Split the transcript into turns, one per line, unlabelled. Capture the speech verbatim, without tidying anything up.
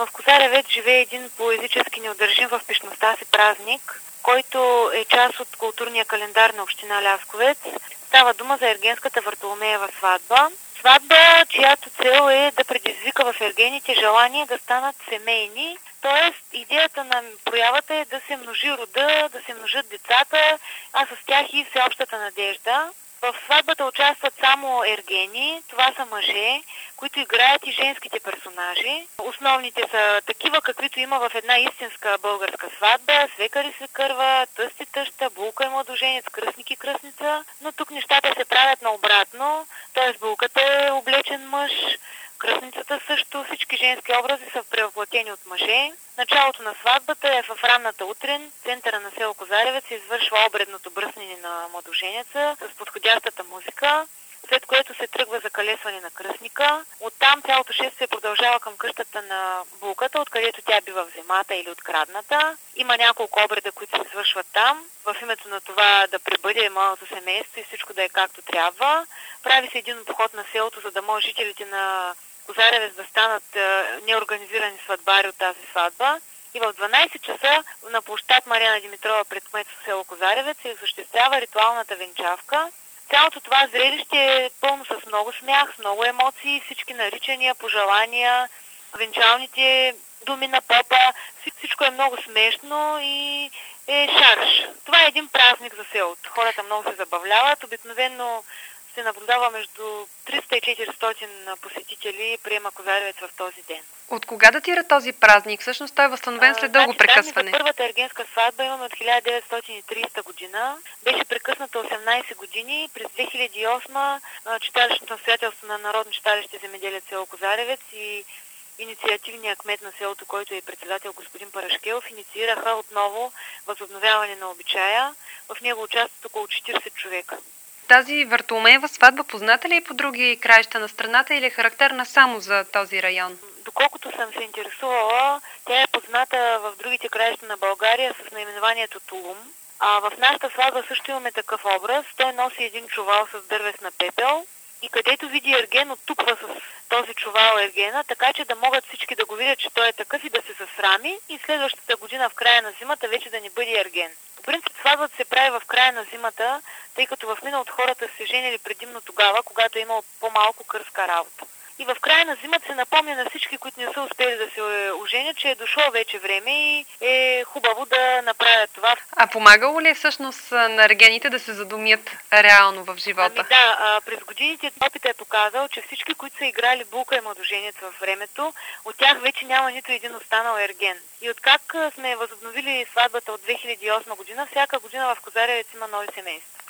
В Козаревец живее един поезически неудържим в пищността си празник, който е част от културния календар на община Лясковец. Става дума за ергенската Вартоломеева сватба. Сватба, чиято цел е да предизвика в ергените желание да станат семейни. Тоест, идеята на проявата е да се множи рода, да се множат децата, а с тях и всеобщата надежда. В сватбата участват само ергени, това са мъже, които играят и женските персонажи. Основните са такива, каквито има в една истинска българска сватба: свекър и свекърва, тъст и тъща, булка и младоженец, кръстник и кръстница. Но тук нещата се правят наобратно, т.е. булката е облечен мъж, кръстницата също, всички женски образи са превъплатени от мъже. Началото на сватбата е в ранната утрин. В центъра на село Козаревец се извършва обредното бръснене на младоженеца с подходящата музика, след което се тръгва за калесване на кръстника. Оттам цялото шествие продължава към къщата на булката, откъдето тя бива вземата или открадната. Има няколко обреда, които се извършват там, в името на това да пребъде малото семейство и всичко да е както трябва. Прави се един обход на селото, за да може жителите на Козаревец да станат е, неорганизирани сватбари от тази сватба. И в дванайсет часа на площад Мариана Димитрова пред кметство село Козаревец се осъществява ритуалната венчавка. Цялото това зрелище е пълно с много смях, с много емоции, всички наричания, пожелания, венчалните думи на попа. Всичко е много смешно и е шарж. Това е един празник за селото. Хората много се забавляват. Обикновено се наблюдава между триста и четиристотин посетители приема Козаревец в този ден.
От кога датира този празник? Всъщност той е възстановен след дълго
значи,
прекъсване.
За първата ергенска сватба имаме от хиляда деветстотин и тридесета година. Беше прекъсната осемнайсет години. През две хиляди и осма читалищното настоятелство на Народно читалище Земеделец село Козаревец и инициативният кмет на селото, който е председател господин Парашкелов, инициираха отново възобновяване на обичая. В него участват около четирийсет човека.
Тази Вартоломеева сватба позната ли е по други краища на страната или е характерна само за този район?
Доколкото съм се интересувала, тя е позната в другите краища на България с наименованието Тулум. А в нашата сватба също имаме такъв образ. Той носи един чувал с дървесна пепел и където види ерген, оттуква с този чувал ергена, така че да могат всички да го видят, че той е такъв и да се засрами и следващата година в края на зимата вече да не бъде ерген. По принцип сватбата се прави в края на зимата, тъй като в миналото хората се женили предимно тогава, когато е имало по-малко кърска работа. И в края на зимата се напомня на всички, които не са успели да се оженят, че е дошло вече време и е хубаво да направят това.
А помагало ли е всъщност на ергените да се задумят реално в живота?
Ами да, през годините опитът е показал, че всички, които са играли булка и младоженец във времето, от тях вече няма нито един останал ерген. И откак сме възобновили сватбата от две хиляди и осма година, всяка година в Козаревец има нови семейства.